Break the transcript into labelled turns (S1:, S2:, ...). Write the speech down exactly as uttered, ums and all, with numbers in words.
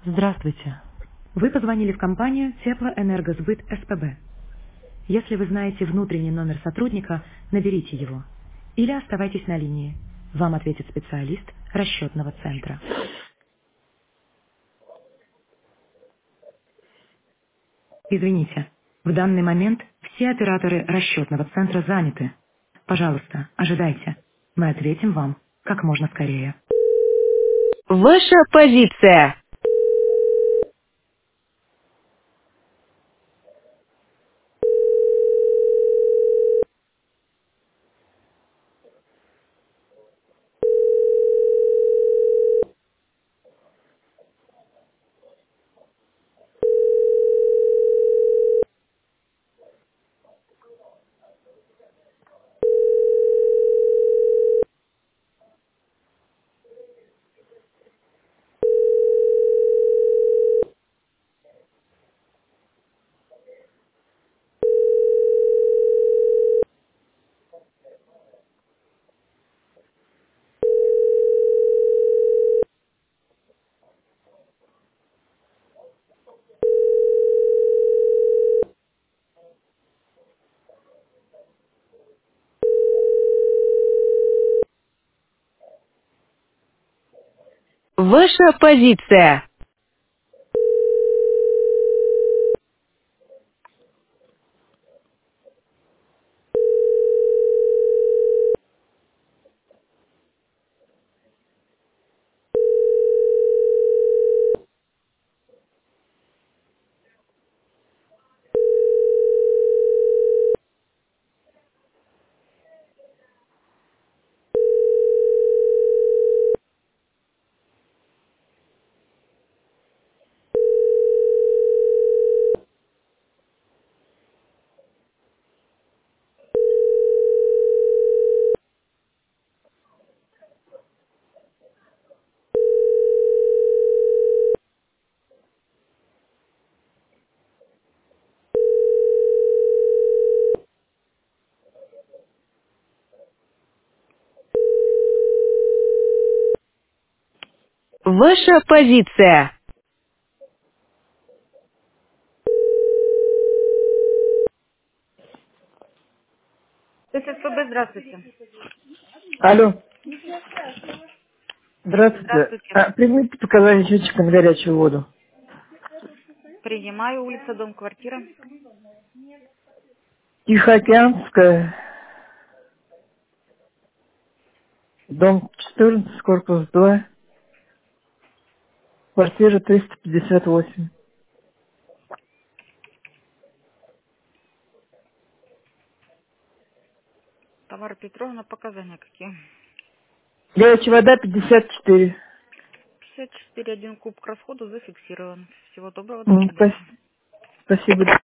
S1: Здравствуйте. Вы позвонили в компанию Теплоэнергосбыт СПБ. Если вы знаете внутренний номер сотрудника, наберите его. Или оставайтесь на линии. Вам ответит специалист расчетного центра. Извините, в данный момент все операторы расчетного центра заняты. Пожалуйста, ожидайте. Мы ответим вам как можно скорее. Ваша позиция. Ваша позиция. Ваша позиция.
S2: ССПБ, здравствуйте.
S3: Алло, здравствуйте.
S2: Здравствуйте.
S3: А, примите показания счетчика на горячую воду.
S2: Принимаю, улица, дом, квартира.
S3: Тихоокеанская, дом четырнадцать, корпус два, квартира триста пятьдесят восемь.
S2: Тамара Петровна, показания какие?
S3: Горячая вода пятьдесят четыре.
S2: пятьдесят четыре, один куб к расходу зафиксирован. Всего доброго, до
S3: М,
S2: свидания.
S3: спас- Спасибо.